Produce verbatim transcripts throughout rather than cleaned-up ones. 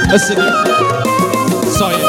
استدی سایه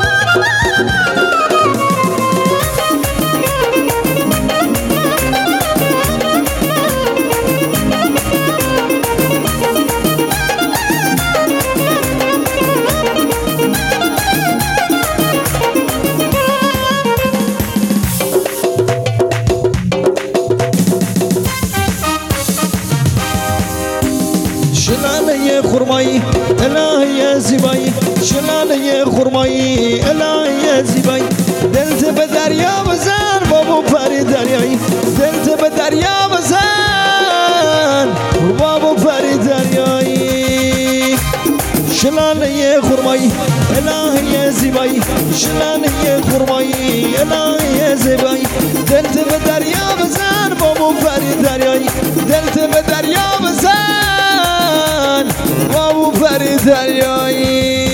شلاله خرمایی الهی زیبایی شلاله خرمایی الهی زیبایی دلت به دریا بزن بابو پری دریایی دلت به دریا بزن بابو پری دریایی شلاله خرمایی الهی زیبایی شلاله خرمایی الهی زیبایی دلت به دریا بزن بابو پری دریایی دلت به دریا بزن بابو پری دریایی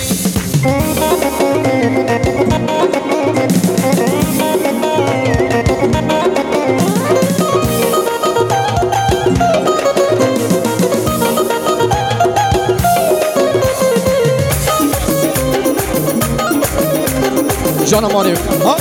جانم آریم ها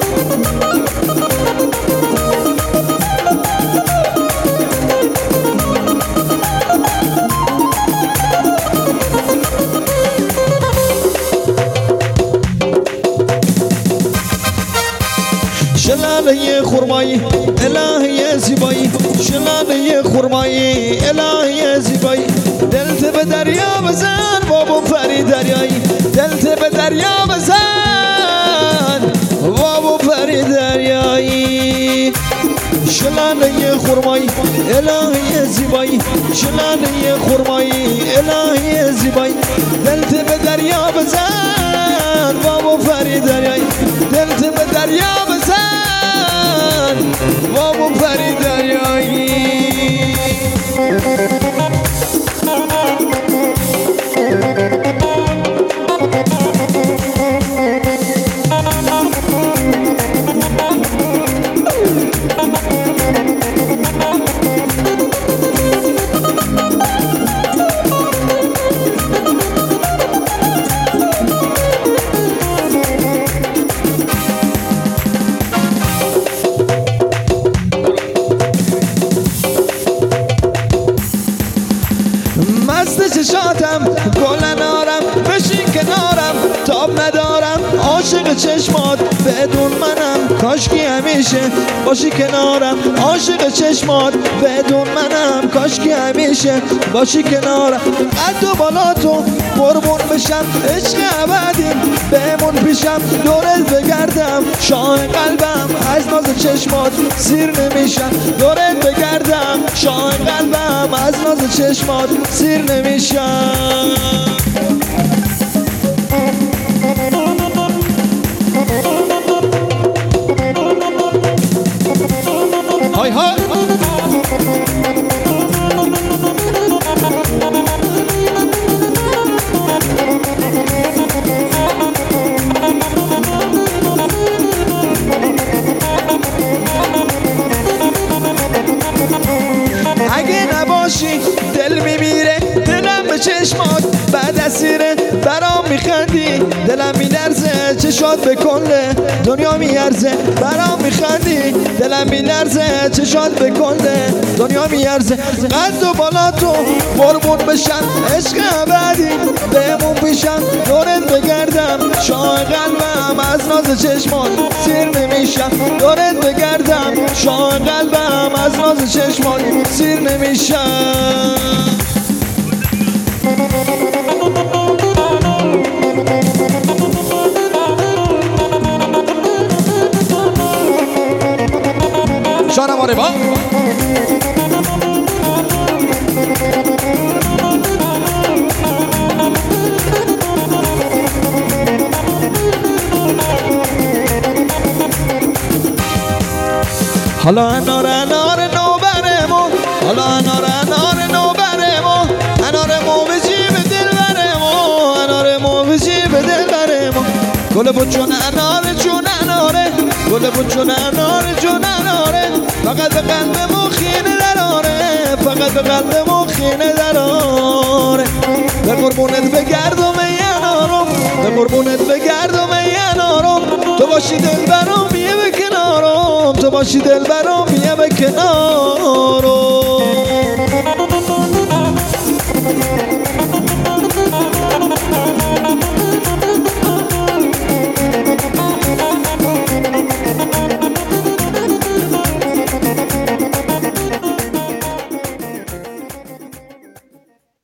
شلاله خرمایی الهی زیبایی شلاله خرمایی الهی زیبایی دلت به دریا بزن بابو پری دریایی دلت به دریا بزن بابو پری دریایی شلاله خرمایی الهی زیبایی شلاله خرمایی الهی زیبایی دلت به دریا بزن بابو پری دریایی دلت به دریا بزن بابو پری دریایی مست چشاتم گل نارم بشین کنارم تاب ندارم عاشق چشمات بدون منم کاشکی همیشه باشی کنارم عاشق چشمات بدون منم کاشکی همیشه باشی کنارم قد و بالا تو قربون بشم عشق ابدیم بمون پیشم دورت بگردم شاه قلبم از ناز چشمات سیر نمیشم دورت بگردم شاه قلبم از ناز چشمات سیر نمیشم های های اگه نباشی دل میمیره دلم به چشمات بعد اسیره برام میخندی دلم میلرزه چشات به کل دنیا میارزه برام میخندی دلم میلرزه چشات به کل دنیا میارزه قد و بالا تو قربون بشم عشق ابدی بهمون پیشم دورت بگردم شاه قلبم از ناز چشمات سیر نمیشم دورت بگردم شاه قلبم از ناز چشمات سیر نمیشم جانم آریم ها حالا انار انار نو برمو حالا انار انار نو برمو انارمو به جیب دل برمو انارمو به جیب دل برمو گل بود چون اناره چون اناره گل بود چون اناره چون اناره فقط به قلبمو خینه دراره فقط به قلبمو خینه دراره به قربونت بگردم ینارم به قربونت بگردم ینارم تو باشی دل برام یه به کنارم تو باشی دل برام یه به کنارم